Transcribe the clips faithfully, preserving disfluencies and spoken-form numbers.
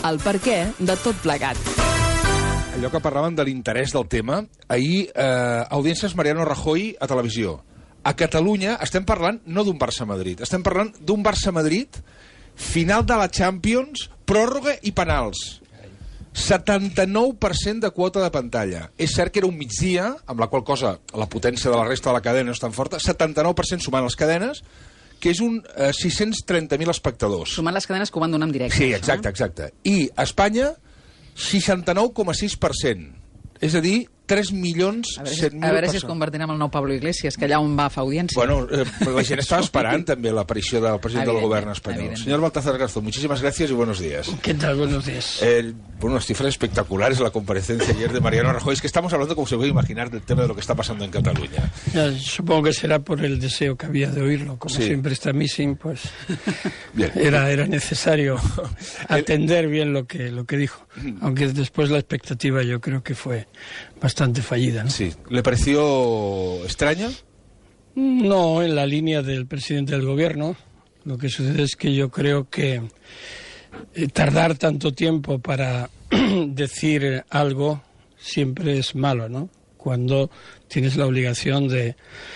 el perquè de tot plegat. Allò que parlaven de l'interès del tema, ahir, eh, audiències Mariano Rajoy a televisió. A Catalunya estem parlant no d'un Barça-Madrid, estem parlant d'un Barça-Madrid final de la Champions, pròrroga i penals. setanta-nou per cent de quota de pantalla. És cert que era un migdia, amb la qual cosa la potència de la resta de la cadena no és tan forta, setanta-nou per cent sumant les cadenes, que és un eh, sis-cents trenta mil espectadors. Sumant les cadenes que ho van donar en directe. Sí, exacte, exacte. I a Espanya, seixanta-nou coma sis per cent. És a dir, tres milions set mil persones. A veure si es persones. convertirà en el nou Pablo Iglesias, que allà on va fa audiència. Bueno, eh, la gent estaba esperant també l'aparició del president del Evidente, gobierno español. evidente. Señor Baltasar Garzón, muchísimas gracias y buenos días. ¿Qué tal? Buenos días. Eh, bueno, unas cifras espectaculares la comparecencia ayer de Mariano Rajoy. Es que estamos hablando, como se puede imaginar, del tema de lo que está pasando en Cataluña. Ya, supongo que será por el deseo que había de oírlo. Como Sí. siempre está missing, pues Bien. era, era necesario atender bien lo que, lo que dijo. Aunque después la expectativa yo creo que fue bastante fallida, ¿no? Sí. ¿Le pareció extraña? No, en la línea del presidente del gobierno. Lo que sucede es que yo creo que eh, tardar tanto tiempo para decir algo siempre es malo, ¿no? Cuando tienes la obligación de,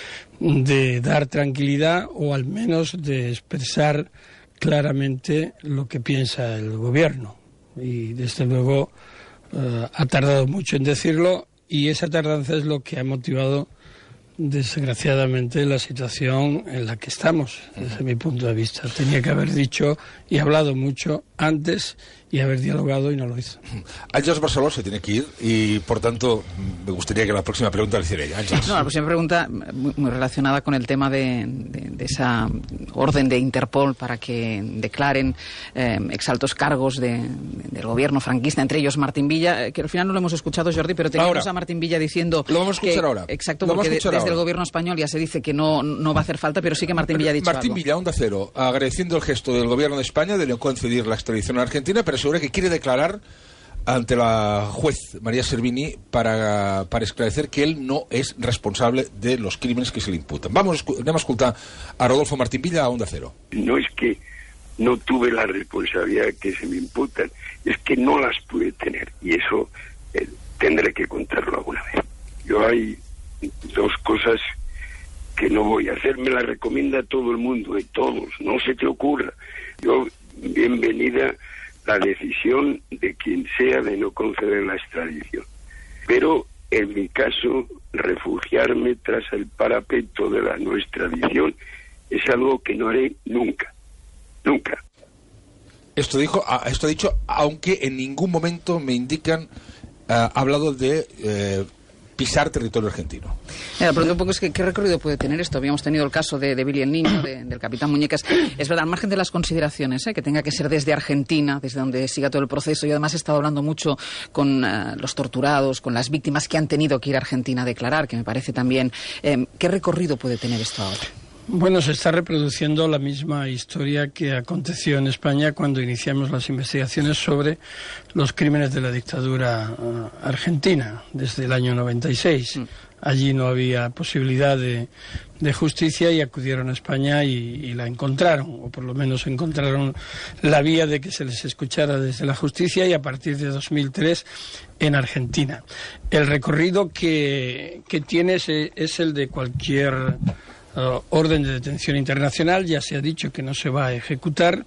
de dar tranquilidad o al menos de expresar claramente lo que piensa el gobierno. Y desde luego eh, ha tardado mucho en decirlo y esa tardanza es lo que ha motivado desgraciadamente la situación en la que estamos, desde mi punto de vista. Tenía que haber dicho y hablado mucho antes y haber dialogado y no lo hizo. Ángeles Barceló se tiene que ir y, por tanto, me gustaría que la próxima pregunta la hiciera ella. Ángeles. No, la próxima pregunta muy, muy relacionada con el tema de, de, de esa orden de Interpol para que declaren eh, exaltos cargos de, de, del gobierno franquista, entre ellos Martín Villa, que al final no lo hemos escuchado, Jordi, pero teníamos Ahora. a Martín Villa diciendo... Lo vamos a escuchar que, ahora. Exacto, Lo vamos porque a escuchar de, desde ahora. el gobierno español ya se dice que no, no va a hacer falta, pero sí que Martín Villa ha dicho Martín algo. Villa, Onda Cero, agradeciendo el gesto del gobierno de España de no conceder la extradición a Argentina, pero asegura que quiere declarar ante la juez María Servini para, para esclarecer que él no es responsable de los crímenes que se le imputan. Vamos, anem a escoltar a Rodolfo Martín Villa a Onda Cero. No es que no tuve la responsabilidad que se me imputan, es que no las pude tener y eso eh, tendré que contarlo alguna vez. Yo hay dos cosas que no voy a hacer, me las recomienda todo el mundo, de todos, no se te ocurra. Yo, bienvenida la decisión de quien sea de no conceder la extradición. Pero, en mi caso, refugiarme tras el parapeto de la no extradición es algo que no haré nunca. Nunca. Esto dijo, esto ha dicho, aunque en ningún momento me indican, ha hablado de eh, pisar territorio argentino. Mira, la pregunta un poco es que ¿qué recorrido puede tener esto? Habíamos tenido el caso de, de Billy el Niño, de, del capitán Muñecas. Es verdad, al margen de las consideraciones, ¿eh? que tenga que ser desde Argentina, desde donde siga todo el proceso. Yo además he estado hablando mucho con uh, los torturados, con las víctimas que han tenido que ir a Argentina a declarar, que me parece también... Eh, ¿Qué recorrido puede tener esto ahora? Bueno, se está reproduciendo la misma historia que aconteció en España cuando iniciamos las investigaciones sobre los crímenes de la dictadura uh, argentina desde el año noventa y seis. Mm. Allí no había posibilidad de, de justicia y acudieron a España y, y la encontraron, o por lo menos encontraron la vía de que se les escuchara desde la justicia y a partir de dos mil tres en Argentina. El recorrido que, que tiene es, es el de cualquier... Uh, orden de detención internacional. Ya se ha dicho que no se va a ejecutar,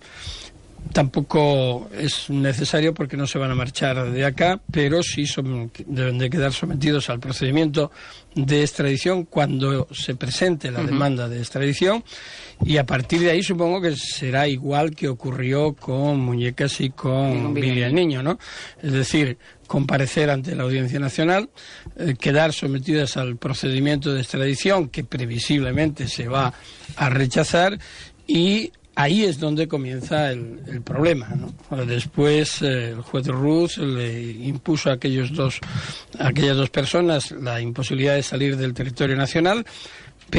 tampoco es necesario porque no se van a marchar de acá, pero sí son, deben de quedar sometidos al procedimiento de extradición cuando se presente la uh-huh. demanda de extradición, y a partir de ahí supongo que será igual que ocurrió con Muñecas y con Billy el Niño, ¿no? Es decir, comparecer ante la Audiencia Nacional, eh, quedar sometidas al procedimiento de extradición que previsiblemente se va a rechazar, y ahí es donde comienza el, el problema, ¿no? Después eh, el juez Ruz le impuso a aquellos dos, a aquellas dos personas la imposibilidad de salir del territorio nacional, pero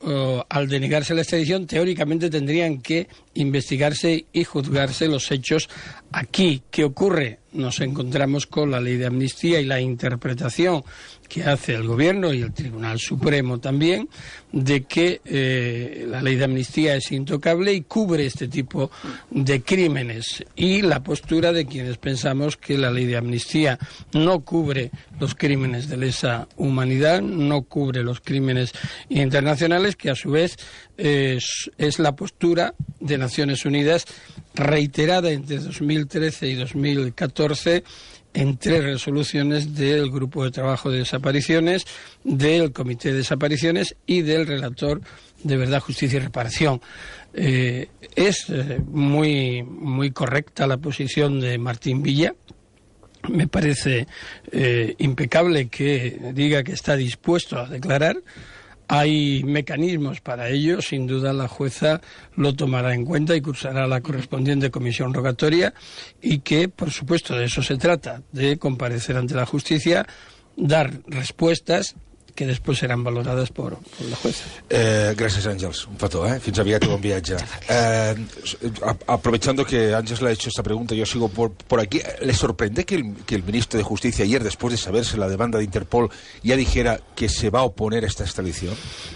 uh, al denegarse la extradición, teóricamente tendrían que investigarse y juzgarse los hechos aquí. ¿Qué ocurre? Nos encontramos con la ley de amnistía y la interpretación que hace el Gobierno y el Tribunal Supremo también, de que eh, la ley de amnistía es intocable y cubre este tipo de crímenes. Y la postura de quienes pensamos que la ley de amnistía no cubre los crímenes de lesa humanidad, no cubre los crímenes internacionales, que a su vez eh, es, es la postura de Naciones Unidas reiterada entre dos mil trece y dos mil catorce en tres resoluciones del Grupo de Trabajo de Desapariciones, del Comité de Desapariciones y del Relator de Verdad, Justicia y Reparación. Eh, es eh, muy, muy correcta la posición de Martín Villa. Me parece eh, impecable que diga que está dispuesto a declarar. Hay mecanismos para ello, sin duda la jueza lo tomará en cuenta y cursará la correspondiente comisión rogatoria, y que, por supuesto, de eso se trata, de comparecer ante la justicia, dar respuestas que després seran valorades por, por la jueza. Eh, gracias, Ángels. Un petó, ¿eh? Fins aviat i bon viatge. Eh, aprovechando que Ángels le ha hecho esta pregunta, yo sigo por, por aquí. ¿Le sorprende que el, que el ministro de Justicia ayer, después de saberse la demanda de Interpol, ya dijera que se va a oponer a esta extradición?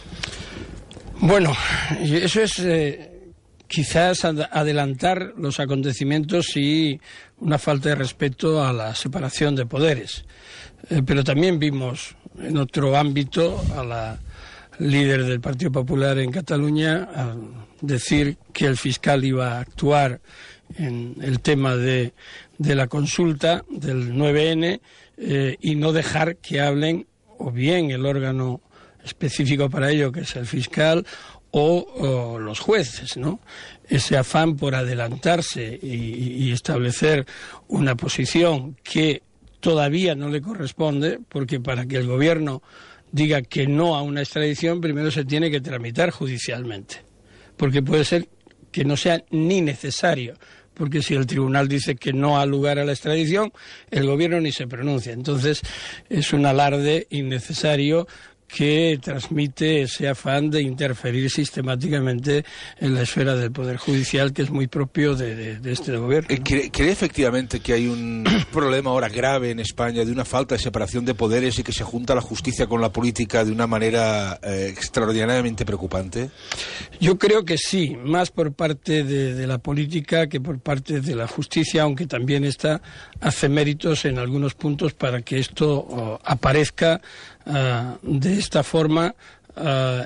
Bueno, eso es eh, quizás adelantar los acontecimientos y una falta de respeto a la separación de poderes. Eh, pero también vimos en otro ámbito a la líder del Partido Popular en Cataluña a decir que el fiscal iba a actuar en el tema de, de la consulta del nueve ene eh, y no dejar que hablen o bien el órgano específico para ello, que es el fiscal, o, o los jueces, ¿no? Ese afán por adelantarse y, y establecer una posición que todavía no le corresponde, porque para que el Gobierno diga que no a una extradición, primero se tiene que tramitar judicialmente, porque puede ser que no sea ni necesario, porque si el tribunal dice que no ha lugar a la extradición, el Gobierno ni se pronuncia. Entonces es un alarde innecesario que transmite ese afán de interferir sistemáticamente en la esfera del Poder Judicial, que es muy propio de, de, de este gobierno, ¿no? ¿Cree, ¿Cree efectivamente que hay un problema ahora grave en España de una falta de separación de poderes y que se junta la justicia con la política de una manera eh, extraordinariamente preocupante? Yo creo que sí, más por parte de, de la política que por parte de la justicia, aunque también esta hace méritos en algunos puntos para que esto oh, aparezca Uh, de esta forma, uh,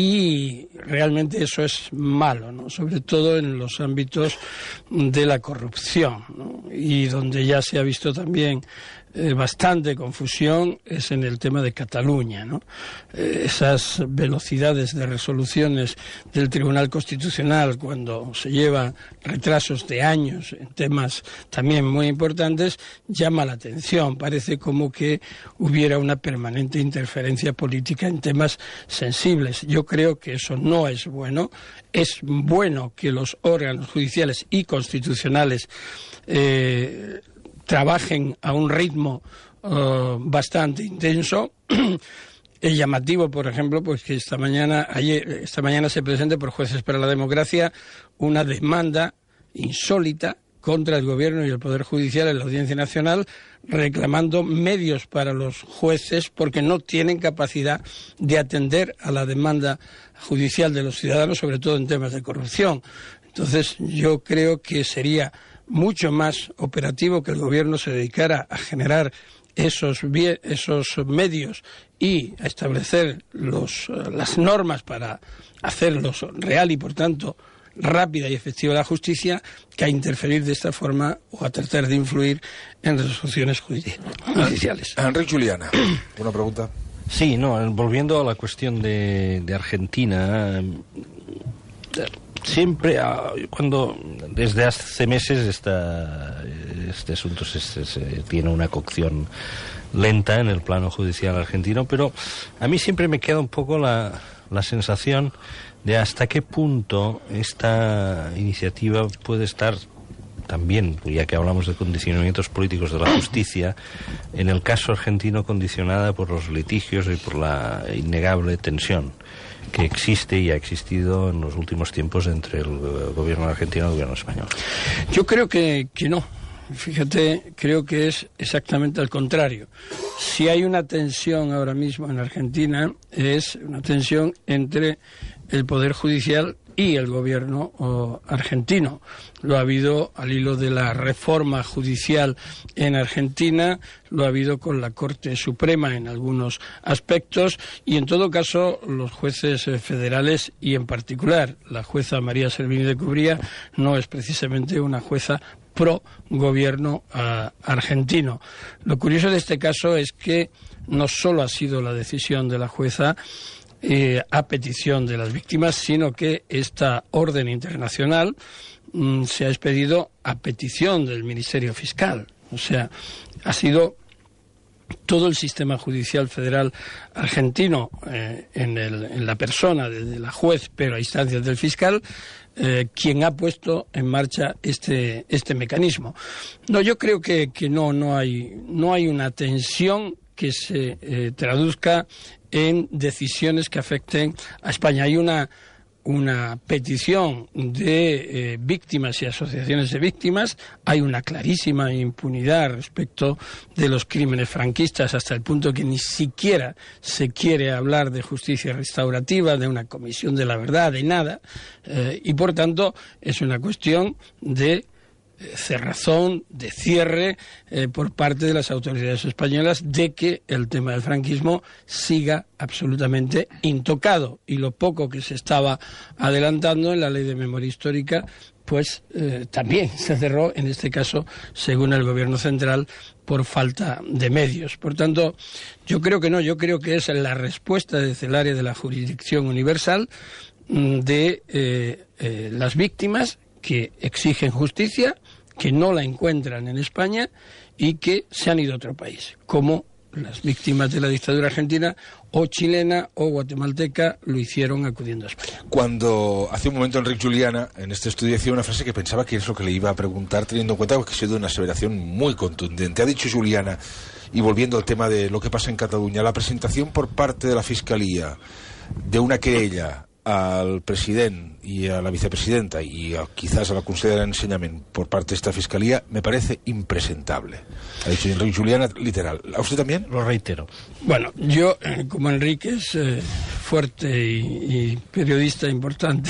y realmente eso es malo, ¿no? Sobre todo en los ámbitos de la corrupción, ¿no? Y donde ya se ha visto también eh, bastante confusión es en el tema de Cataluña, ¿no? Eh, esas velocidades de resoluciones del Tribunal Constitucional, cuando se lleva retrasos de años en temas también muy importantes, llama la atención. Parece como que hubiera una permanente interferencia política en temas sensibles. Yo creo que eso no es bueno. Es bueno que los órganos judiciales y constitucionales eh, trabajen a un ritmo uh, bastante intenso. Es llamativo, por ejemplo, pues que esta mañana, ayer, esta mañana se presente por Jueces para la Democracia una demanda insólita contra el Gobierno y el Poder Judicial en la Audiencia Nacional, reclamando medios para los jueces porque no tienen capacidad de atender a la demanda judicial de los ciudadanos, sobre todo en temas de corrupción. Entonces, yo creo que sería mucho más operativo que el Gobierno se dedicara a generar esos, esos medios y a establecer los, las normas para hacerlos real y, por tanto, rápida y efectiva la justicia, que a interferir de esta forma o a tratar de influir en resoluciones judiciales. Enrique Juliana, ¿una pregunta? Sí, no, volviendo a la cuestión de, de Argentina, siempre, cuando desde hace meses esta, este asunto se, se, se tiene una cocción lenta en el plano judicial argentino, pero a mí siempre me queda un poco la, la sensación de hasta qué punto esta iniciativa puede estar también, ya que hablamos de condicionamientos políticos de la justicia, en el caso argentino condicionada por los litigios y por la innegable tensión que existe y ha existido en los últimos tiempos entre el gobierno argentino y el gobierno español. Yo creo que, que no. Fíjate, creo que es exactamente al contrario. Si hay una tensión ahora mismo en Argentina, es una tensión entre el Poder Judicial y el gobierno oh, argentino. Lo ha habido al hilo de la reforma judicial en Argentina, lo ha habido con la Corte Suprema en algunos aspectos y en todo caso los jueces eh, federales y en particular la jueza María Servini de Cubría no es precisamente una jueza pro gobierno uh, argentino. Lo curioso de este caso es que no solo ha sido la decisión de la jueza eh, a petición de las víctimas, sino que esta orden internacional mm, se ha expedido a petición del Ministerio Fiscal. O sea, ha sido todo el sistema judicial federal argentino eh, en, el, en la persona de, de la juez, pero a instancias del fiscal, Eh, quien ha puesto en marcha este este mecanismo. No, yo creo que, que no no hay no hay una tensión que se eh, traduzca en decisiones que afecten a España. Hay una una petición de eh, víctimas y asociaciones de víctimas, hay una clarísima impunidad respecto de los crímenes franquistas hasta el punto que ni siquiera se quiere hablar de justicia restaurativa, de una comisión de la verdad, de nada, eh, y por tanto es una cuestión de cerrazón, de cierre eh, por parte de las autoridades españolas de que el tema del franquismo siga absolutamente intocado y lo poco que se estaba adelantando en la ley de memoria histórica pues eh, también se cerró, en este caso según el gobierno central, por falta de medios. Por tanto, yo creo que no, yo creo que es la respuesta desde el área de la jurisdicción universal de eh, eh, las víctimas que exigen justicia, que no la encuentran en España y que se han ido a otro país, como las víctimas de la dictadura argentina o chilena o guatemalteca lo hicieron acudiendo a España. Cuando hace un momento Enric Juliana en este estudio decía una frase que pensaba que es lo que le iba a preguntar, teniendo en cuenta que ha sido una aseveración muy contundente. Ha dicho Juliana, y volviendo al tema de lo que pasa en Cataluña, la presentación por parte de la Fiscalía de una querella al president i a la vicepresidenta i a, quizás a la consellera d'Ensenyament por parte de esta fiscalía me parece impresentable. Ha dicho Enrique Juliana, literal. ¿A usted también? Lo reitero. Bueno, yo, eh, como Enrique es eh, fuerte y, y periodista importante,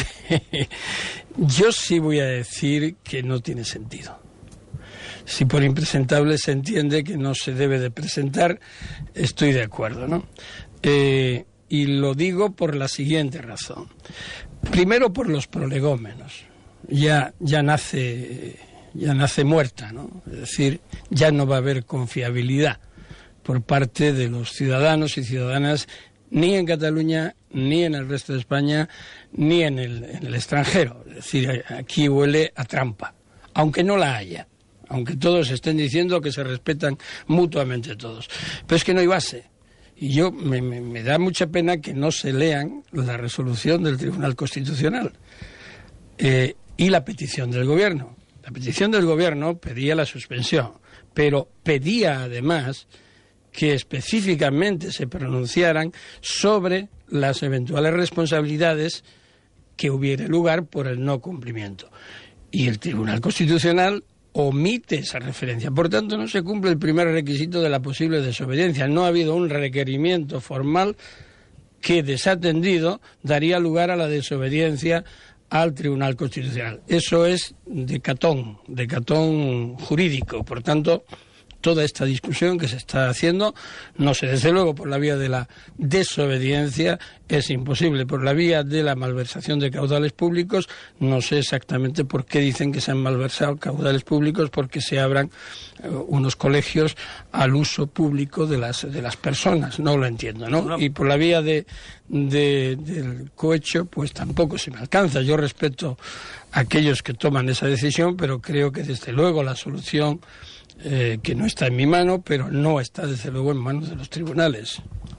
yo sí voy a decir que no tiene sentido. Si por impresentable se entiende que no se debe de presentar, estoy de acuerdo, ¿no? Eh... Y lo digo por la siguiente razón. Primero, por los prolegómenos. Ya, ya nace, ya nace muerta, ¿no? Es decir, ya no va a haber confiabilidad por parte de los ciudadanos y ciudadanas ni en Cataluña, ni en el resto de España, ni en el, en el extranjero. Es decir, aquí huele a trampa, aunque no la haya, aunque todos estén diciendo que se respetan mutuamente todos. Pero es que no hay base. Y yo me, me, me da mucha pena que no se lean la resolución del Tribunal Constitucional eh, y la petición del Gobierno. La petición del Gobierno pedía la suspensión, pero pedía además que específicamente se pronunciaran sobre las eventuales responsabilidades que hubiera lugar por el no cumplimiento. Y el Tribunal Constitucional omite esa referencia. Por tanto, no se cumple el primer requisito de la posible desobediencia. No ha habido un requerimiento formal que, desatendido, daría lugar a la desobediencia al Tribunal Constitucional. Eso es de catón, de catón jurídico. Por tanto, toda esta discusión que se está haciendo, no sé, desde luego por la vía de la desobediencia es imposible. Por la vía de la malversación de caudales públicos, no sé exactamente por qué dicen que se han malversado caudales públicos, porque se abran eh, unos colegios al uso público de las de las personas. No lo entiendo, ¿no? No. Y por la vía de, de del cohecho, pues tampoco se me alcanza. Yo respeto a aquellos que toman esa decisión, pero creo que desde luego la solución Eh, que no está en mi mano, pero no está desde luego en manos de los tribunales.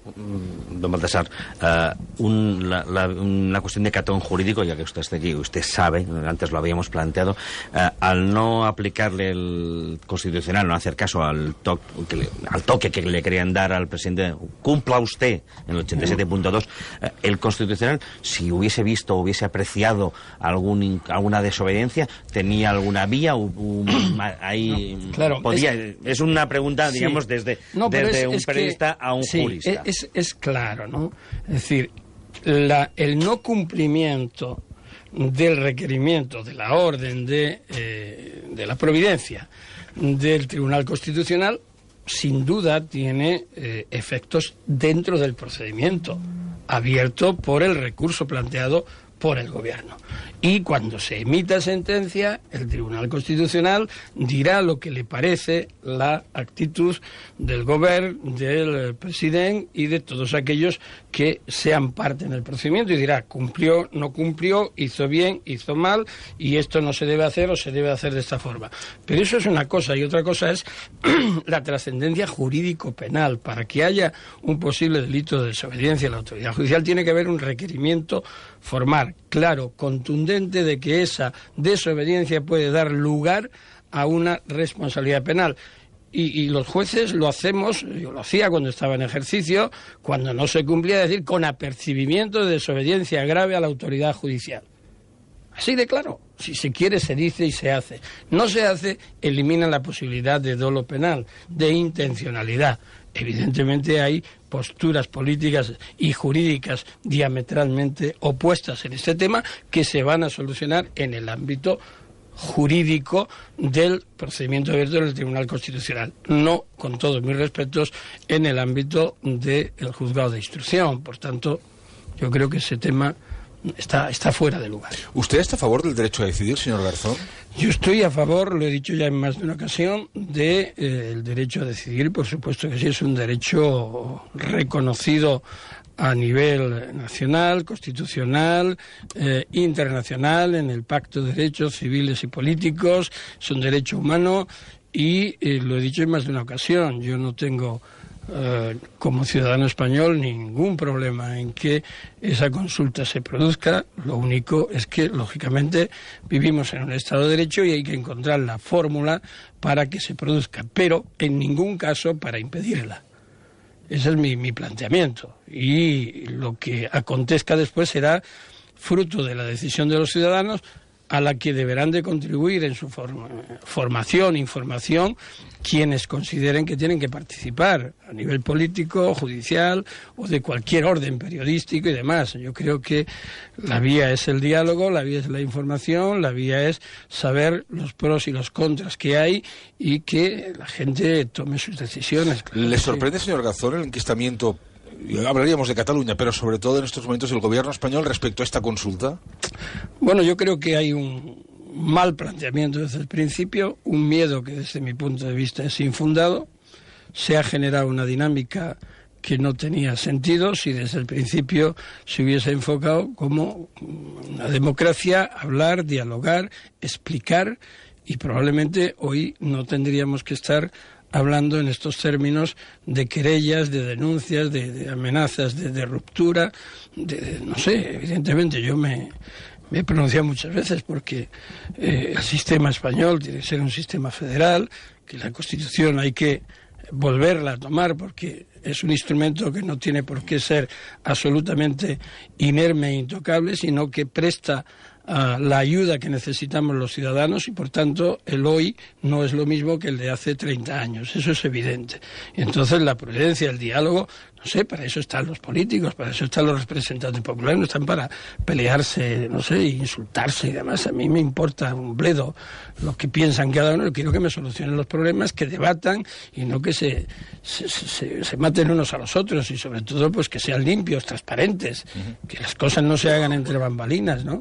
don Baltasar, uh, un, la, la, una cuestión de catón jurídico, ya que usted está aquí, usted sabe, antes lo habíamos planteado, uh, al no aplicarle el Constitucional, no hacer caso al, to que le, al toque que le querían dar al presidente, cumpla usted en el ochenta y siete punto dos, uh, el Constitucional, si hubiese visto, hubiese apreciado algún, alguna desobediencia, ¿tenía alguna vía? Un, ahí no, claro, podía, es, es una pregunta, sí, digamos, desde, no, desde es, un es periodista que, a un sí, jurista. Es, es claro, ¿no? Es decir, la, el no cumplimiento del requerimiento de la orden de, eh, de la providencia del Tribunal Constitucional, sin duda tiene eh, efectos dentro del procedimiento abierto por el recurso planteado por el Gobierno. Y cuando se emita sentencia, el Tribunal Constitucional dirá lo que le parece la actitud del Gobierno, del presidente y de todos aquellos que sean parte en el procedimiento, y dirá, cumplió, no cumplió, hizo bien, hizo mal, y esto no se debe hacer o se debe hacer de esta forma. Pero eso es una cosa, y otra cosa es la trascendencia jurídico-penal. Para que haya un posible delito de desobediencia a la autoridad judicial tiene que haber un requerimiento formal, claro, contundente, de que esa desobediencia puede dar lugar a una responsabilidad penal. Y, y los jueces lo hacemos, yo lo hacía cuando estaba en ejercicio, cuando no se cumplía, es decir, con apercibimiento de desobediencia grave a la autoridad judicial. Así de claro. Si se quiere, se dice y se hace. No se hace, elimina la posibilidad de dolo penal, de intencionalidad. Evidentemente hay posturas políticas y jurídicas diametralmente opuestas en este tema que se van a solucionar en el ámbito jurídico del procedimiento abierto en el Tribunal Constitucional, no, con todos mis respetos, en el ámbito del juzgado de instrucción. Por tanto, yo creo que ese tema está, está fuera de lugar. ¿Usted está a favor del derecho a decidir, señor Garzón? Yo estoy a favor, lo he dicho ya en más de una ocasión, del de, eh, derecho a decidir. Por supuesto que sí, es un derecho reconocido a nivel nacional, constitucional, eh, internacional, en el Pacto de Derechos Civiles y Políticos. Es un derecho humano y eh, lo he dicho en más de una ocasión. Yo no tengo, eh, como ciudadano español, ningún problema en que esa consulta se produzca. Lo único es que, lógicamente, vivimos en un Estado de Derecho y hay que encontrar la fórmula para que se produzca, pero en ningún caso para impedirla. Ese es mi, mi planteamiento. Y lo que acontezca después será fruto de la decisión de los ciudadanos, a la que deberán de contribuir en su forma, formación, información, quienes consideren que tienen que participar a nivel político, judicial o de cualquier orden periodístico y demás. Yo creo que la vía es el diálogo, la vía es la información, la vía es saber los pros y los contras que hay y que la gente tome sus decisiones. Claro. ¿Le sorprende, señor Garzón, el enquistamiento? Hablaríamos de Cataluña, pero sobre todo en estos momentos el gobierno español respecto a esta consulta. Bueno, yo creo que hay un mal planteamiento desde el principio, un miedo que desde mi punto de vista es infundado. Se ha generado una dinámica que no tenía sentido si desde el principio se hubiese enfocado como una democracia, hablar, dialogar, explicar, y probablemente hoy no tendríamos que estar hablando en estos términos de querellas, de denuncias, de, de amenazas, de, de ruptura, de, de, no sé, evidentemente yo me, me he pronunciado muchas veces porque eh, el sistema español tiene que ser un sistema federal, que la Constitución hay que volverla a tomar porque es un instrumento que no tiene por qué ser absolutamente inerme e intocable, sino que presta a la ayuda que necesitamos los ciudadanos, y por tanto el hoy no es lo mismo que el de hace treinta años, eso es evidente. Y entonces la prudencia, el diálogo, no sé, para eso están los políticos, para eso están los representantes populares, no están para pelearse, no sé, insultarse y demás. A mí me importa un bledo lo que piensan cada uno. Yo quiero que me solucionen los problemas, que debatan y no que se, se, se, se maten unos a los otros, y sobre todo pues que sean limpios, transparentes, uh-huh. que las cosas no se hagan entre bambalinas, ¿no?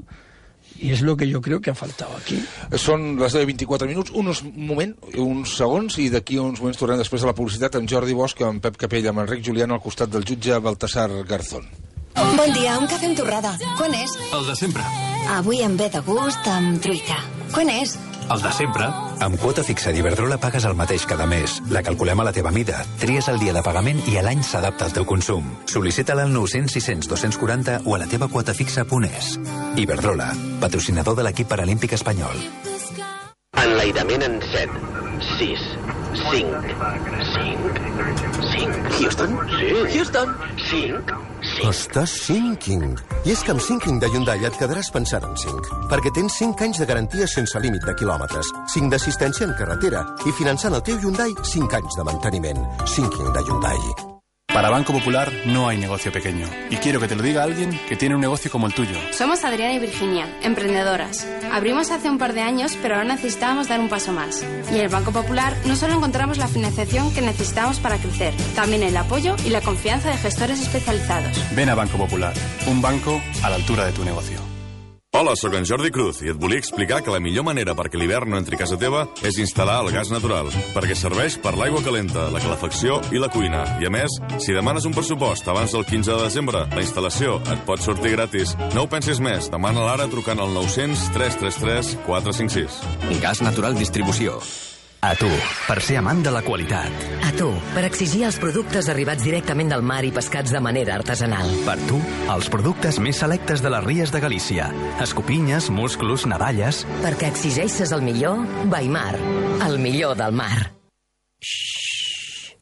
I és el que jo crec que ha faltat aquí. Són les deu i vint-i-quatre minuts, uns, un moment, uns segons, i d'aquí uns moments tornem després de la publicitat amb Jordi Bosch, amb Pep Capella, amb Enric Juliano al costat del jutge Baltasar Garzón. Bon dia, un cafè amb torrada. Quan és? El de sempre. Avui em ve de gust amb truita. Quan és? el de sempre. Amb quota fixa d'Iberdrola pagues el mateix cada mes. La calculem a la teva mida. Tries el dia de pagament i a l'any s'adapta al teu consum. Sol·licita-la al nou cents sis cents dos cents quaranta o a la teva quota fixa punt es. Iberdrola, patrocinador de l'equip paralímpic espanyol. Enlairament en set, sis, cinc, cinc, cinc. Houston? Sí. Houston? cinc, cinc. Estàs sinking. I és que amb Sinking de Hyundai et quedaràs pensant en cinc. Perquè tens cinc anys de garantia sense límit de quilòmetres, cinc d'assistència en carretera i finançant el teu Hyundai cinc anys de manteniment. Sinking de Hyundai. Para Banco Popular no hay negocio pequeño. Y quiero que te lo diga alguien que tiene un negocio como el tuyo. Somos Adriana y Virginia, emprendedoras. Abrimos hace un par de años, pero ahora necesitábamos dar un paso más. Y en el Banco Popular no solo encontramos la financiación que necesitamos para crecer, también el apoyo y la confianza de gestores especializados. Ven a Banco Popular, un banco a la altura de tu negocio. Hola, sóc en Jordi Cruz i et volia explicar que la millor manera perquè l'hivern no entri a casa teva és instal·lar el gas natural, perquè serveix per l'aigua calenta, la calefacció i la cuina. I a més, si demanes un pressupost abans del quinze de desembre, la instal·lació et pot sortir gratis. No ho pensis més, demana l'ara trucant al nou cents tres tres tres quatre cinc sis. Gas Natural Distribució. A tu, per ser amant de la qualitat. A tu, per exigir els productes arribats directament del mar i pescats de manera artesanal. Per tu, els productes més selectes de les Ries de Galícia. Escopinyes, musclos, navalles... Perquè exigeixes el millor, Baimar. El millor del mar. Xxxt.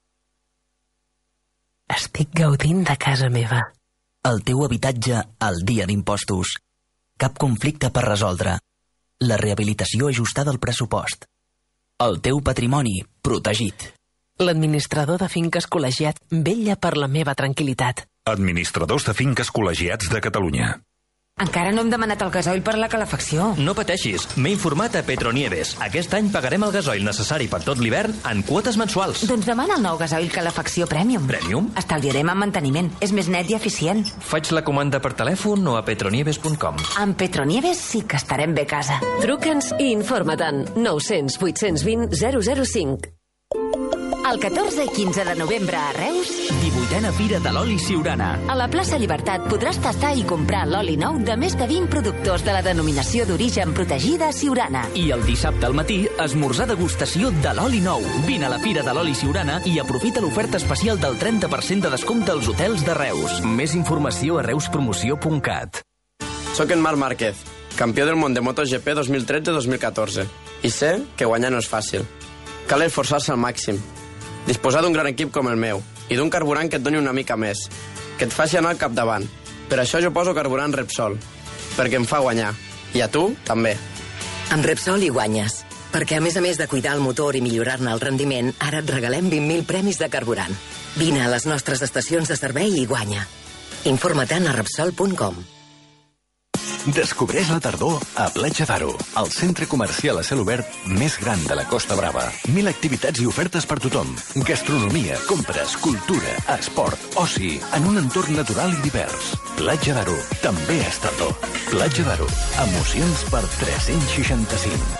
Estic gaudint de casa meva. El teu habitatge al dia d'impostos. Cap conflicte per resoldre. La rehabilitació ajustada al pressupost. El teu patrimoni protegit. L'administrador de finques col·legiat vetlla per la meva tranquil·litat. Administradors de finques col·legiats de Catalunya. Encara no hem demanat el gasoil per la calefacció. No pateixis, m'he informat a Petronieves. Aquest any pagarem el gasoil necessari per tot l'hivern en quotes mensuals. Doncs demana el nou gasoil calefacció Premium. Premium? Estalviarem en manteniment. És més net i eficient. Faig la comanda per telèfon o a petronieves punt com. Amb Petronieves sí que estarem bé a casa. Truca'ns i informa-te'n. nou cents vuit cents vint zero zero cinc. El catorze i quinze de novembre a Reus... divuitena Fira de l'Oli Siurana. A la plaça Llibertat podràs tastar i comprar l'oli nou de més de vint productors de la denominació d'origen protegida Siurana. I el dissabte al matí, esmorzar degustació de l'oli nou. Vine a la Fira de l'Oli Siurana i aprofita l'oferta especial del trenta per cent de descompte als hotels de Reus. Més informació a reuspromoció punt cat. Soc en Marc Márquez, campió del món de MotoGP dos mil tretze dos mil catorze. I sé que guanyar no és fàcil. Cal esforçar-se al màxim. Disposar d'un gran equip com el meu i d'un carburant que et doni una mica més, que et faci anar al capdavant. Per això jo poso carburant Repsol, perquè em fa guanyar. I a tu, també. Amb Repsol hi guanyes, perquè a més a més de cuidar el motor i millorar-ne el rendiment, ara et regalem vint mil premis de carburant. Vine a les nostres estacions de servei i guanya. Informa-te'n a Repsol punt com. Descobreix la tardor a Platja d'Aro, el centre comercial a cel obert més gran de la Costa Brava. Mil activitats i ofertes per tothom. Gastronomia, compres, cultura, esport, oci, en un entorn natural i divers. Platja d'Aro també és tardor. Platja d'Aro, emocions per tres-cents seixanta-cinc.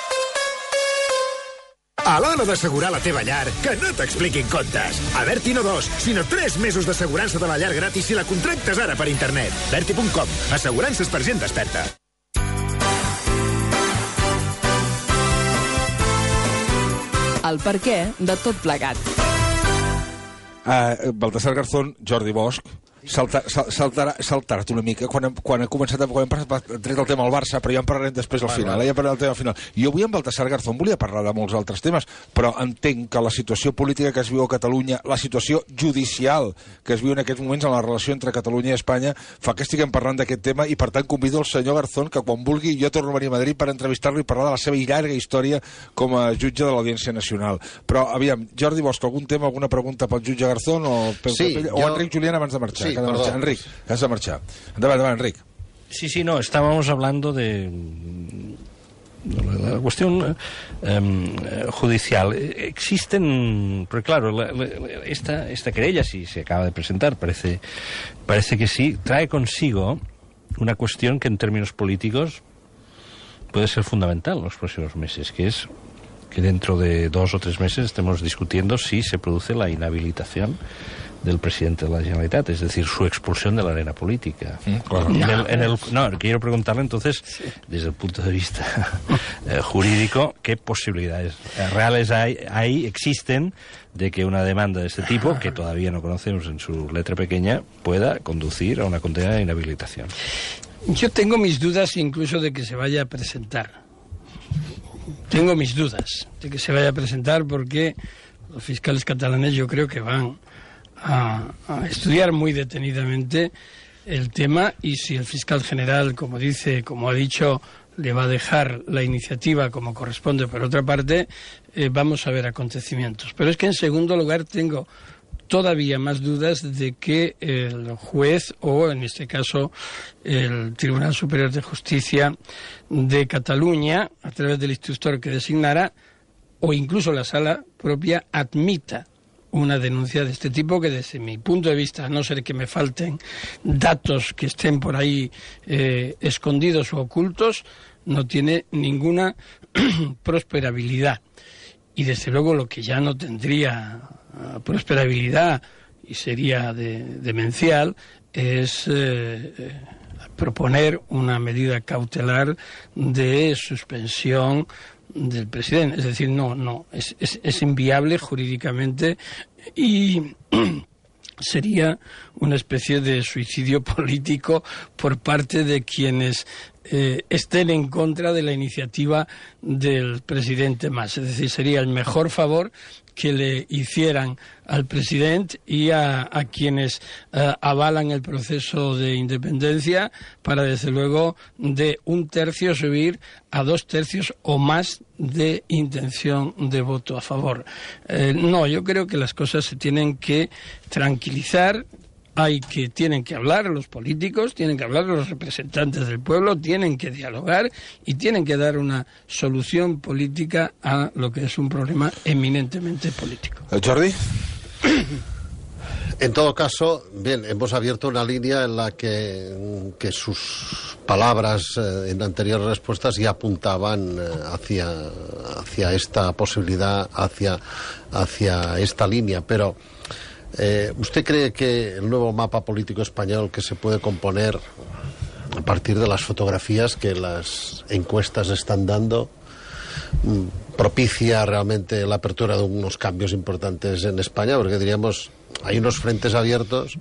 A l'hora d'assegurar la teva llar, que no t'expliquin contes. A Berti no dos, sinó tres mesos d'assegurança de la llar gratis si la contractes ara per internet. Berti punt com. Assegurances per gent desperta. El per què de tot plegat. Uh, Baltasar Garzón, Jordi Bosch, saltar, sal, saltar, saltar-te una mica quan, quan ha començat a, quan hem tret el tema al Barça, però ja en parlarem després al final, eh? Ja parlarem del tema al final. Jo avui amb Baltasar Garzón volia parlar de molts altres temes, però entenc que la situació política que es viu a Catalunya, la situació judicial que es viu en aquests moments en la relació entre Catalunya i Espanya, fa que estiguem parlant d'aquest tema i per tant convido el senyor Garzón que quan vulgui jo torno a venir a Madrid per entrevistar-lo i parlar de la seva llarga història com a jutge de l'Audiència Nacional. Però, aviam, Jordi Bosch, algun tema, alguna pregunta pel jutge Garzón o, sí, o jo... Enric Julián abans de marxar? Sí, de marxar. Enric, has de marxar. Endavant, endavant, Enric. Sí, sí, no, estábamos hablando de la cuestión eh, judicial. Existen, pero claro, la, la, esta, esta querella, si se acaba de presentar, parece, parece que sí, trae consigo una cuestión que en términos políticos puede ser fundamental en los próximos meses, que es que dentro de dos o tres meses estemos discutiendo si se produce la inhabilitación del presidente de la Generalitat, es decir, su expulsión de la arena política. Mm, claro. en el, en el, no, quiero preguntarle entonces, sí, desde el punto de vista eh, jurídico, ¿qué posibilidades reales hay, hay, existen de que una demanda de este tipo, que todavía no conocemos en su letra pequeña, pueda conducir a una condena de inhabilitación? Yo tengo mis dudas incluso de que se vaya a presentar. Tengo mis dudas de que se vaya a presentar porque los fiscales catalanes yo creo que van a, a estudiar muy detenidamente el tema, y si el fiscal general, como dice, como ha dicho, le va a dejar la iniciativa como corresponde por otra parte, eh, vamos a ver acontecimientos. Pero es que en segundo lugar tengo todavía más dudas de que el juez, o en este caso el Tribunal Superior de Justicia de Cataluña, a través del instructor que designara, o incluso la sala propia, admita una denuncia de este tipo, que desde mi punto de vista, a no ser que me falten datos que estén por ahí eh, escondidos o ocultos, no tiene ninguna prosperabilidad. Y desde luego lo que ya no tendría uh, prosperabilidad y sería de, demencial es eh, eh, proponer una medida cautelar de suspensión del presidente. Es decir, no, no, es, es, es inviable jurídicamente y sería una especie de suicidio político por parte de quienes eh, estén en contra de la iniciativa del presidente Mas. Es decir, sería el mejor favor que le hicieran al presidente y a, a quienes uh, avalan el proceso de independencia, para desde luego de un tercio subir a dos tercios o más de intención de voto a favor. Eh, no, yo creo que las cosas se tienen que tranquilizar. Hay que, tienen que hablar los políticos, tienen que hablar los representantes del pueblo, tienen que dialogar y tienen que dar una solución política a lo que es un problema eminentemente político. Jordi. En todo caso, bien, hemos abierto una línea en la que, que sus palabras eh, en anteriores respuestas ya apuntaban eh, hacia, hacia esta posibilidad, hacia, hacia esta línea, pero Eh, ¿usted cree que el nuevo mapa político español, que se puede componer a partir de las fotografías que las encuestas están dando, propicia realmente la apertura de unos cambios importantes en España? Porque diríamos, hay unos frentes abiertos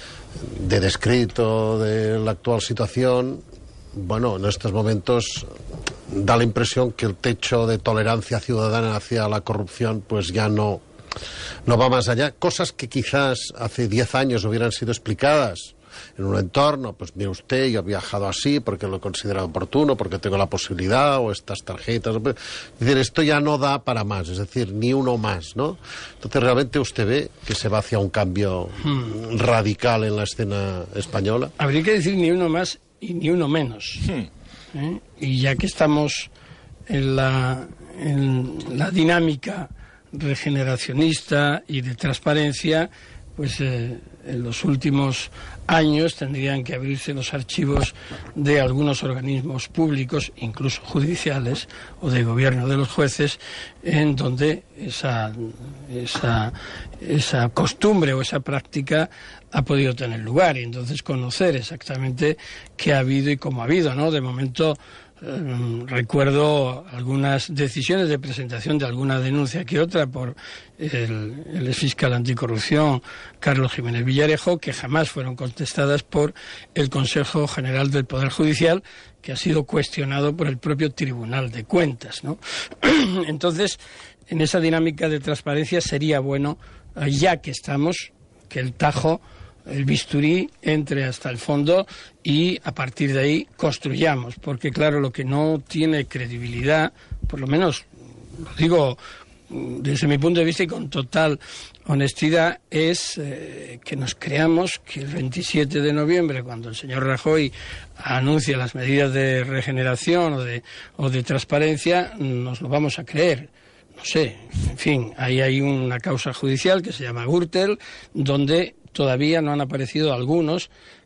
de descrito de la actual situación. Bueno, en estos momentos da la impresión que el techo de tolerancia ciudadana hacia la corrupción pues ya no no va más allá. Cosas que quizás hace diez años hubieran sido explicadas en un entorno, pues mire usted, yo he viajado así porque lo he considerado oportuno, porque tengo la posibilidad, o estas tarjetas. Es decir, esto ya no da para más, es decir, ni uno más, ¿no? Entonces, ¿realmente usted ve que se va hacia un cambio hmm. radical en la escena española? Habría que decir ni uno más y ni uno menos. Hmm. ¿Eh? Y ya que estamos en la, en la dinámica regeneracionista y de transparencia, pues eh, en los últimos años tendrían que abrirse los archivos de algunos organismos públicos, incluso judiciales, o de gobierno de los jueces, en donde esa, esa, esa costumbre o esa práctica ha podido tener lugar, y entonces conocer exactamente qué ha habido y cómo ha habido, ¿no? De momento Eh, recuerdo algunas decisiones de presentación de alguna denuncia que otra por el, el exfiscal anticorrupción Carlos Jiménez Villarejo, que jamás fueron contestadas por el Consejo General del Poder Judicial, que ha sido cuestionado por el propio Tribunal de Cuentas, ¿no? Entonces, en esa dinámica de transparencia sería bueno, ya que estamos, que el tajo, el bisturí, entre hasta el fondo y a partir de ahí construyamos, porque claro, lo que no tiene credibilidad, por lo menos lo digo desde mi punto de vista y con total honestidad, es eh, que nos creamos que el veintisiete de noviembre, cuando el señor Rajoy anuncia las medidas de regeneración o de, o de transparencia, nos lo vamos a creer. No sé, en fin, ahí hay una causa judicial que se llama Gürtel, donde todavía no han aparecido algunos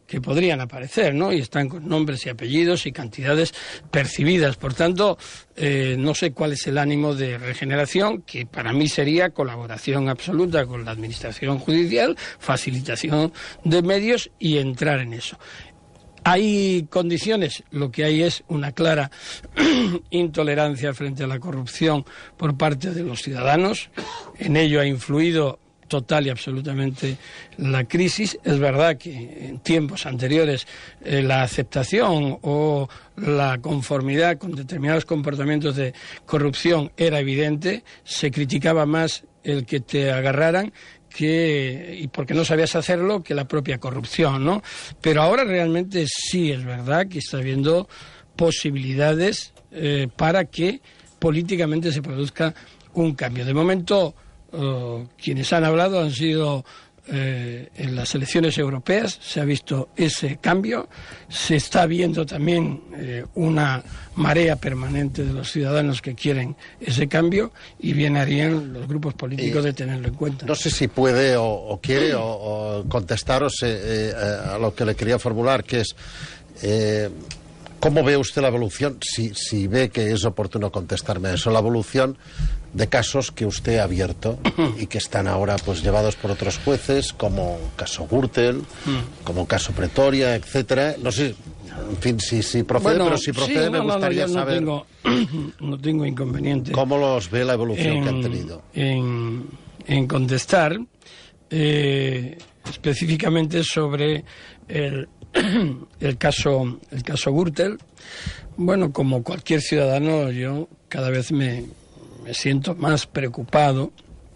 que podrían aparecer, ¿no? Y están con nombres y apellidos y cantidades percibidas. Por tanto, eh, no sé cuál es el ánimo de regeneración, que para mí sería colaboración absoluta con la administración judicial, facilitación de medios y entrar en eso. ¿Hay condiciones? Lo que hay es una clara intolerancia frente a la corrupción por parte de los ciudadanos. En ello ha influido total y absolutamente la crisis. Es verdad que en tiempos anteriores eh, la aceptación o la conformidad con determinados comportamientos de corrupción era evidente, se criticaba más el que te agarraran que, y porque no sabías hacerlo, que la propia corrupción, ¿no? Pero ahora realmente sí es verdad que está habiendo posibilidades eh, para que políticamente se produzca un cambio. De momento, Uh, quienes han hablado han sido eh, en las elecciones europeas, se ha visto ese cambio, se está viendo también eh, una marea permanente de los ciudadanos que quieren ese cambio, y bien harían los grupos políticos eh, de tenerlo en cuenta. No sé si puede o, o quiere o, o contestaros eh, eh, a lo que le quería formular, que es eh, ¿cómo ve usted la evolución, si, si ve que es oportuno contestarme eso, la evolución de casos que usted ha abierto y que están ahora pues llevados por otros jueces, como caso Gürtel, como caso Pretoria, etcétera? No sé, en fin, si, si procede, bueno, pero si procede sí, me no, gustaría no, no, saber tengo, no tengo inconveniente. ¿Cómo los ve la evolución en, que han tenido? En, en contestar eh, específicamente sobre el, el caso el caso Gürtel. Bueno, como cualquier ciudadano, yo cada vez me me siento más preocupado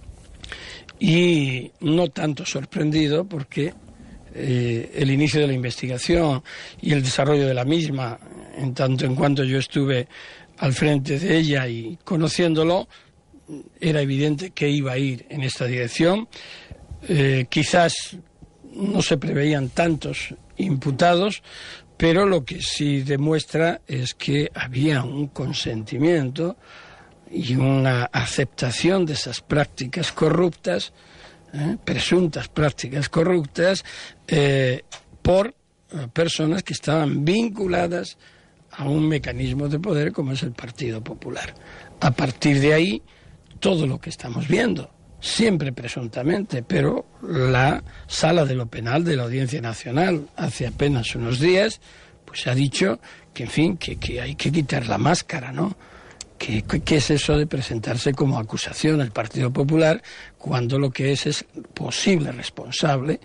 y no tanto sorprendido, porque eh, el inicio de la investigación y el desarrollo de la misma, en tanto en cuanto yo estuve al frente de ella y conociéndolo, era evidente que iba a ir en esta dirección. Eh, quizás no se preveían tantos imputados, pero lo que sí demuestra es que había un consentimiento y una aceptación de esas prácticas corruptas, eh, presuntas prácticas corruptas, eh, por eh, personas que estaban vinculadas a un mecanismo de poder como es el Partido Popular. A partir de ahí, todo lo que estamos viendo, siempre presuntamente, pero la Sala de lo Penal de la Audiencia Nacional hace apenas unos días pues ha dicho que, en fin, que, que hay que quitar la máscara, ¿no? ¿Qué, ¿Qué es eso de presentarse como acusación al Partido Popular cuando lo que es es posible responsable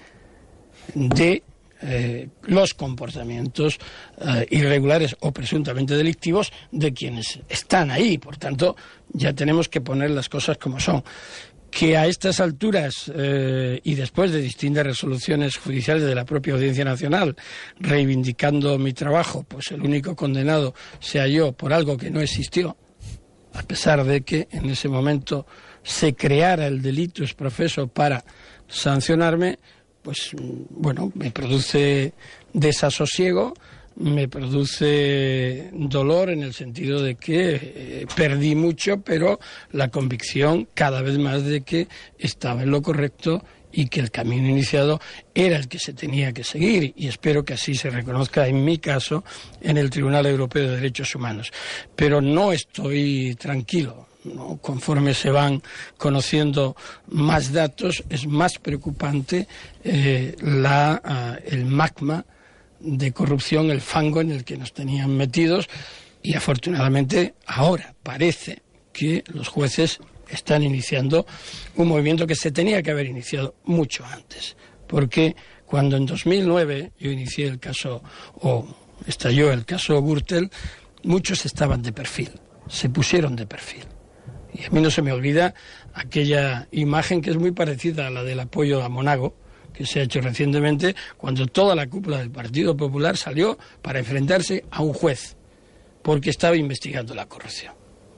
de eh, los comportamientos eh, irregulares o presuntamente delictivos de quienes están ahí? Por tanto, ya tenemos que poner las cosas como son. Que a estas alturas eh, y después de distintas resoluciones judiciales de la propia Audiencia Nacional reivindicando mi trabajo, pues el único condenado sea yo por algo que no existió, a pesar de que en ese momento se creara el delito exprofeso para sancionarme, pues bueno, me produce desasosiego, me produce dolor en el sentido de que eh, perdí mucho, pero la convicción cada vez más de que estaba en lo correcto y que el camino iniciado era el que se tenía que seguir, y espero que así se reconozca en mi caso en el Tribunal Europeo de Derechos Humanos. Pero no estoy tranquilo, ¿no? Conforme se van conociendo más datos, es más preocupante eh, la, uh, el magma de corrupción, el fango en el que nos tenían metidos, y afortunadamente ahora parece que los jueces están iniciando un movimiento que se tenía que haber iniciado mucho antes, porque cuando en dos mil nueve yo inicié el caso, o estalló el caso Gürtel, muchos estaban de perfil, se pusieron de perfil. Y a mí no se me olvida aquella imagen que es muy parecida a la del apoyo a Monago, que se ha hecho recientemente, cuando toda la cúpula del Partido Popular salió para enfrentarse a un juez, porque estaba investigando la corrupción.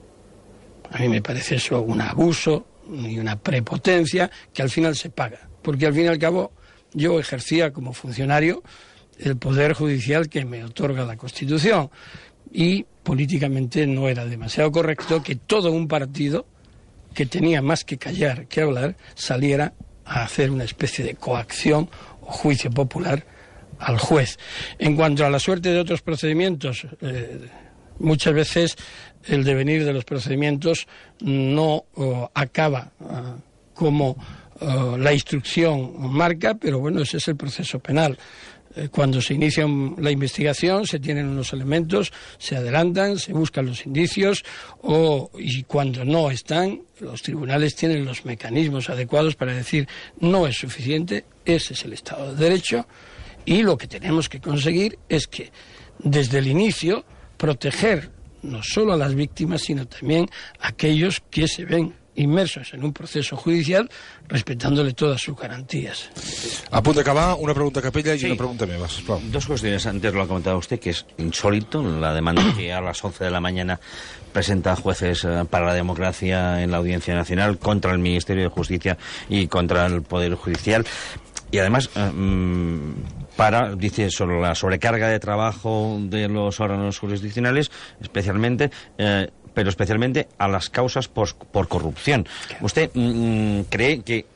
A mí me parece eso un abuso y una prepotencia que al final se paga, porque al fin y al cabo yo ejercía como funcionario el poder judicial que me otorga la Constitución, y políticamente no era demasiado correcto que todo un partido que tenía más que callar que hablar saliera a hacer una especie de coacción o juicio popular al juez. En cuanto a la suerte de otros procedimientos, eh, muchas veces el devenir de los procedimientos no uh, acaba uh, como uh, la instrucción marca, pero bueno, ese es el proceso penal. Eh, cuando se inicia un, la investigación, se tienen unos elementos, se adelantan, se buscan los indicios, o, y cuando no están, los tribunales tienen los mecanismos adecuados para decir no es suficiente, ese es el Estado de Derecho, y lo que tenemos que conseguir es que desde el inicio proteger no solo a las víctimas, sino también a aquellos que se ven inmersos en un proceso judicial, respetándole todas sus garantías. A punto de acabar, una pregunta Capella y sí. una pregunta meva, sisplau. Dos cuestiones. Antes lo ha comentado usted, que es insólito, la demanda que a las once de la mañana presenta Jueces para la Democracia en la Audiencia Nacional contra el Ministerio de Justicia y contra el Poder Judicial. Y además, eh, para, dice, sobre la sobrecarga de trabajo de los órganos jurisdiccionales, especialmente... Eh, pero especialmente a las causas por, por corrupción. ¿Usted mmm, cree que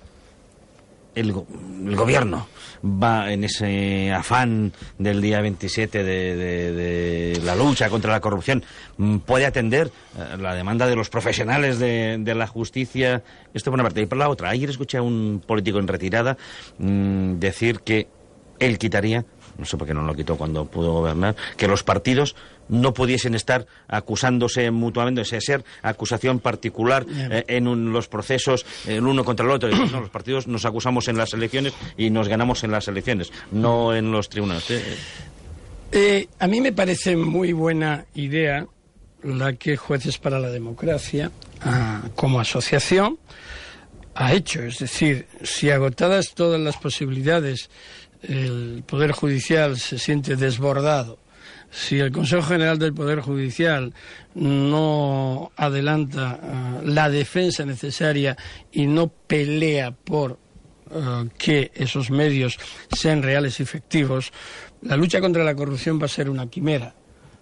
el, el gobierno va en ese afán del día veintisiete de, de, de la lucha contra la corrupción, puede atender eh, la demanda de los profesionales de, de la justicia? Esto por una parte. Y por la otra, ayer escuché a un político en retirada mmm, decir que él quitaría, no sé por qué no lo quitó cuando pudo gobernar, que los partidos no pudiesen estar acusándose mutuamente, o sea, ser acusación particular eh, en un, los procesos el uno contra el otro. No, los partidos nos acusamos en las elecciones y nos ganamos en las elecciones, no en los tribunales. ¿Eh? Eh, a mí me parece muy buena idea la que Jueces para la Democracia, ah, como asociación, ha hecho. Es decir, si agotadas todas las posibilidades, el Poder Judicial se siente desbordado, si el Consejo General del Poder Judicial no adelanta uh, la defensa necesaria y no pelea por uh, que esos medios sean reales y efectivos, la lucha contra la corrupción va a ser una quimera.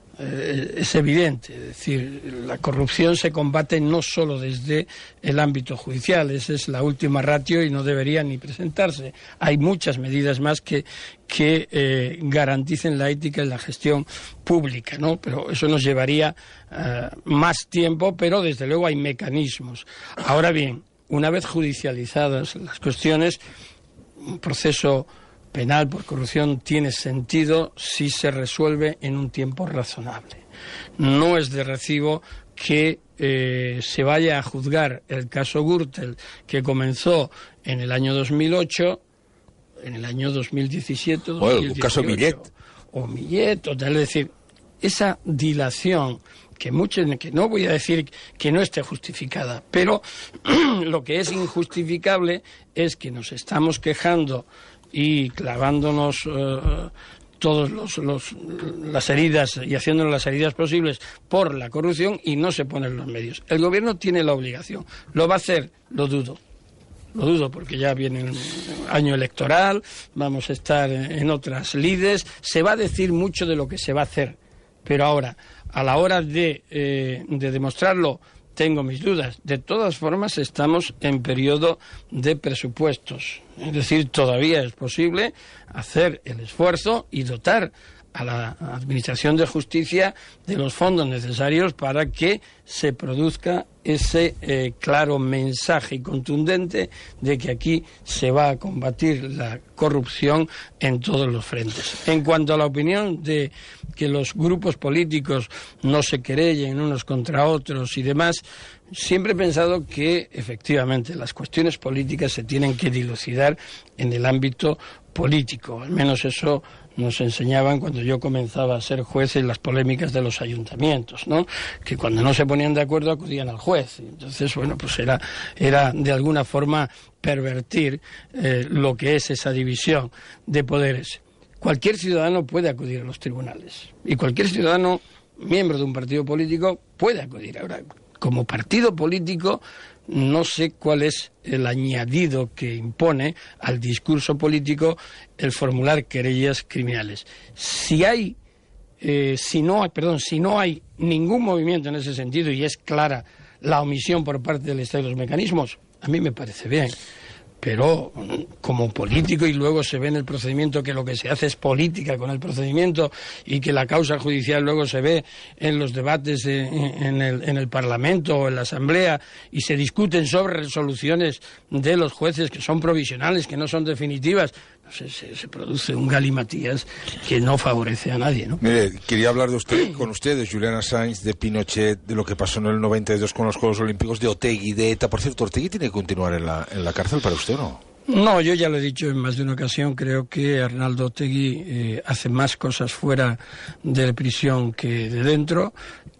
Eh, es evidente, es decir, la corrupción se combate no solo desde el ámbito judicial, esa es la última ratio y no debería ni presentarse. Hay muchas medidas más que, que eh, garanticen la ética y la gestión pública, ¿no? Pero eso nos llevaría uh, más tiempo, pero desde luego hay mecanismos. Ahora bien, una vez judicializadas las cuestiones, un proceso penal por corrupción tiene sentido si se resuelve en un tiempo razonable. No es de recibo que eh, se vaya a juzgar el caso Gürtel, que comenzó en el año dos mil ocho, en el año dos mil diecisiete, dos mil dieciocho, el caso Millet. O Millet, o tal, es decir, esa dilación que muchos, que no voy a decir que no esté justificada, pero lo que es injustificable es que nos estamos quejando y clavándonos uh, todos los, los las heridas y haciéndonos las heridas posibles por la corrupción y no se ponen los medios. El gobierno tiene la obligación. ¿Lo va a hacer? Lo dudo. Lo dudo porque ya viene el año electoral, vamos a estar en otras lides, se va a decir mucho de lo que se va a hacer, pero ahora, a la hora de, eh, de demostrarlo, tengo mis dudas. De todas formas, estamos en periodo de presupuestos. Es decir, todavía es posible hacer el esfuerzo y dotar a la Administración de Justicia de los fondos necesarios para que se produzca ese eh, claro mensaje y contundente de que aquí se va a combatir la corrupción en todos los frentes. En cuanto a la opinión de que los grupos políticos no se querellen unos contra otros y demás, siempre he pensado que efectivamente las cuestiones políticas se tienen que dilucidar en el ámbito político, al menos eso nos enseñaban cuando yo comenzaba a ser juez en las polémicas de los ayuntamientos, ¿no? Que cuando no se ponían de acuerdo acudían al juez. Entonces, bueno, pues era, era de alguna forma pervertir eh, lo que es esa división de poderes. Cualquier ciudadano puede acudir a los tribunales y cualquier ciudadano, miembro de un partido político, puede acudir. Ahora, como partido político, no sé cuál es el añadido que impone al discurso político el formular querellas criminales. Si hay, eh, si no hay, perdón, si no hay ningún movimiento en ese sentido y es clara la omisión por parte del Estado de los mecanismos, a mí me parece bien. pero como político, y luego se ve en el procedimiento que lo que se hace es política con el procedimiento y que la causa judicial luego se ve en los debates en, en, el, en el Parlamento o en la Asamblea y se discuten sobre resoluciones de los jueces que son provisionales, que no son definitivas. No sé, se, se produce un galimatías que no favorece a nadie, ¿no? Mire, quería hablar de usted, con usted, de Julian Assange, de Pinochet, de lo que pasó en el noventa y dos con los Juegos Olímpicos, de Otegi, de ETA. Por cierto, ¿Otegi tiene que continuar en la, en la cárcel para usted o no? No, yo ya lo he dicho en más de una ocasión, creo que Arnaldo Otegi eh, hace más cosas fuera de prisión que de dentro,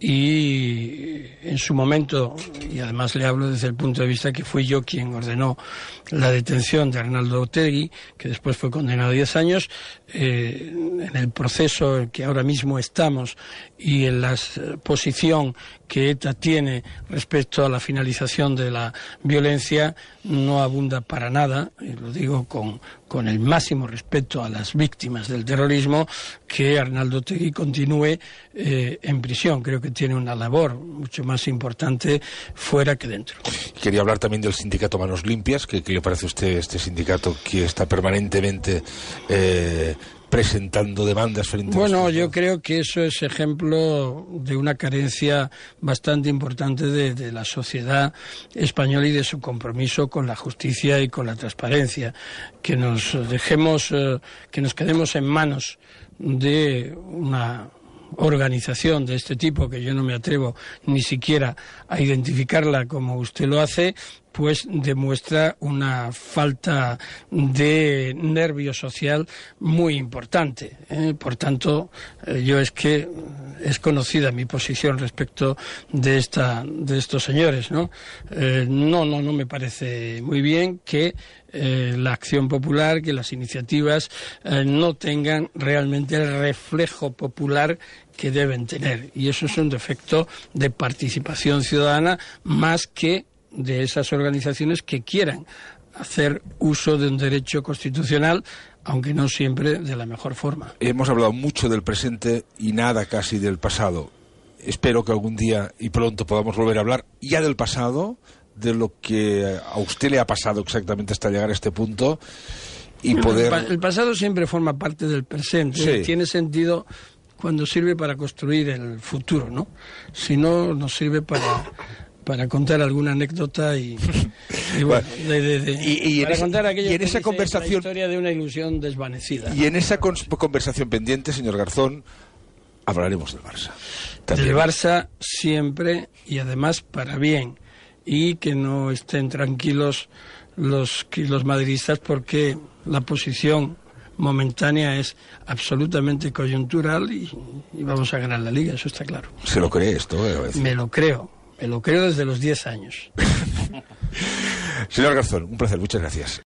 y en su momento, y además le hablo desde el punto de vista que fui yo quien ordenó la detención de Arnaldo Otegi, que después fue condenado a diez años, eh, en el proceso en que ahora mismo estamos y en la posición que ETA tiene respecto a la finalización de la violencia, no abunda para nada, y lo digo con, con el máximo respeto a las víctimas del terrorismo, que Arnaldo Otegi continúe eh, en prisión. Creo que tiene una labor mucho más importante fuera que dentro. Quería hablar también del sindicato Manos Limpias. ¿Qué, qué le parece a usted este sindicato que está permanentemente eh, presentando demandas frente a... Bueno, yo creo que eso es ejemplo de una carencia bastante importante de, de la sociedad española y de su compromiso con la justicia y con la transparencia. Que nos dejemos, eh, que nos quedemos en manos de una organización de este tipo, que yo no me atrevo ni siquiera a identificarla como usted lo hace, pues demuestra una falta de nervio social muy importante, ¿eh? Por tanto, eh, yo es que es conocida mi posición respecto de esta de estos señores, ¿no? Eh, no, no, no me parece muy bien que eh, la acción popular, que las iniciativas eh, no tengan realmente el reflejo popular que deben tener, y eso es un defecto de participación ciudadana más que de esas organizaciones que quieran hacer uso de un derecho constitucional, aunque no siempre de la mejor forma. Hemos hablado mucho del presente y nada casi del pasado. Espero que algún día y pronto podamos volver a hablar ya del pasado, de lo que a usted le ha pasado exactamente hasta llegar a este punto y poder... El, pa el pasado siempre forma parte del presente, sí. Tiene sentido cuando sirve para construir el futuro, ¿no? Si no, nos sirve para... para contar alguna anécdota y, y bueno, de, de, de, y, y para esa, contar aquello y en que esa conversación, la historia de una ilusión desvanecida. Y en esa conversación pendiente, señor Garzón, hablaremos del Barça. También. Del Barça siempre, y además para bien, y que no estén tranquilos los, los madridistas, porque la posición momentánea es absolutamente coyuntural y, y vamos a ganar la Liga, eso está claro. ¿Se lo cree esto? Eh? Me lo creo. Me lo creo desde los diez años. Señor Garzón, un placer, muchas gracias.